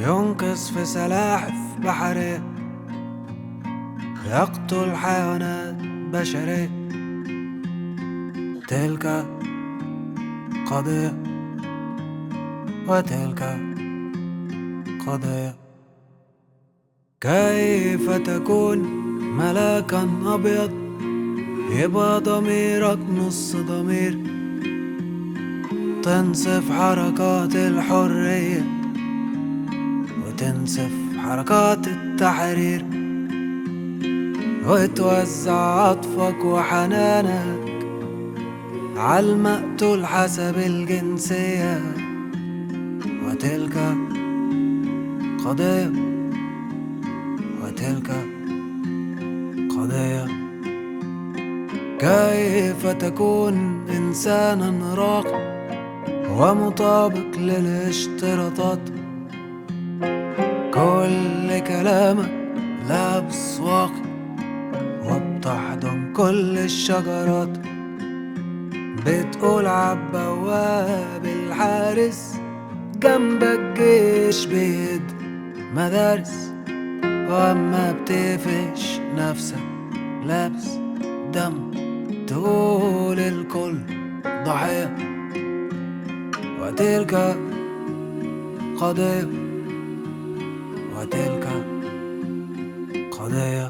ينقذ في سلاحف بحرية، يقتل حيوانات بشرية. تلك قضية وتلك قضية. كيف تكون ملاكا أبيض يبقى ضميرك نص ضمير، تنصف حركات الحرية وتنصف حركات التحرير، وتوزع عطفك وحنانك عالمقتول حسب الجنسية. وتلك قضية وتلك قضية. كيف تكون إنسانا راقي ومطابق للاشتراطات، كل كلامك لابس واقي وبتحضن كل الشجرات، بتقول عالبواب الحارس جنبك جيش بيد مدارس، وأما بتقفش نفسك لابس دم تقول الكل ضحية. وتلك قضية وتلك قضية.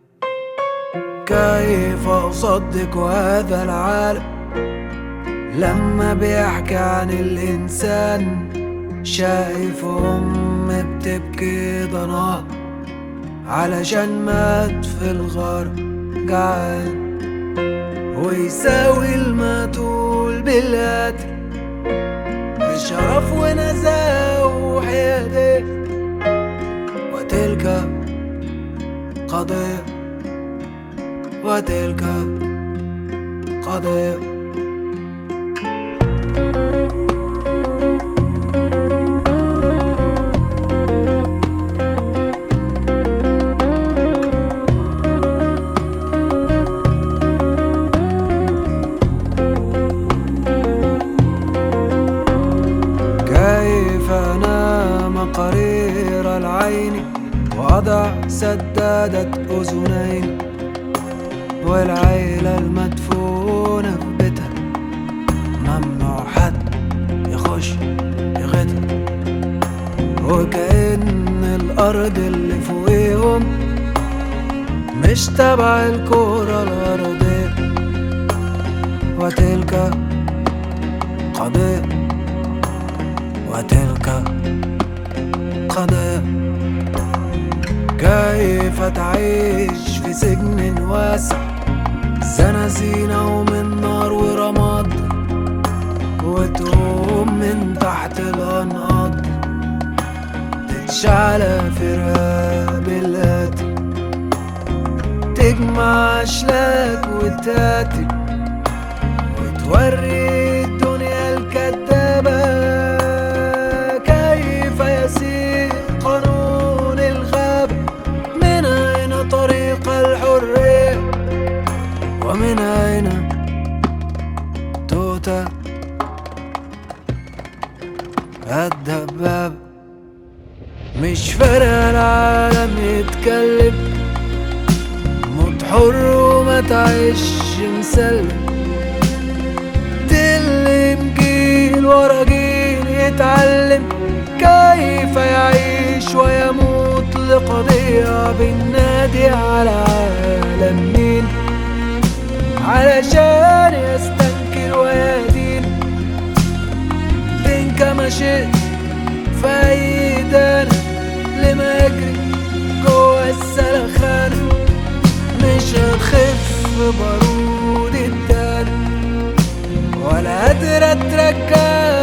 كيف أصدق هذا العالم لما بيحكي عن الإنسان، شايف أم بتبكي ضناها علشان مات في الغار جعان، ويساوي المقتول بالقتل بشرف ونزاهة وحيادية. وتلك قضية وتلك قضية. كيف أنام قرير العين وأضع سدادة أذنين، والعيلة المدفونة في بيتها ممنوع حد يخش يغتها، وكأن الأرض اللي فوقيهم مش تبع الكرة الأرضية. وتلك قضية وتلك قضية. كيف تعيش في سجن واسع زنازينة ومن نار ورماد، وتقوم من تحت الأنقاض تتشعل في رقاب القاتل، تجمع أشلاك وتقاتل وتوري الدنيا الكدابة كيف يسير قانون الغابة. من أين طريق الحرية ومن أين توتة الدبابة؟ مش فارق العالم يتكلم، موت حر وما تعيش مسلم، تلم جيل ورا جيل يتعلم كيف يعيش ويموت لقضية بالنادي على عالم مين، علشان يستنكر ويدين. بين كما شئت فايدانا لما يجري جوا السلخانة، مش هتخف بارود الدانة ولا قادرة تركب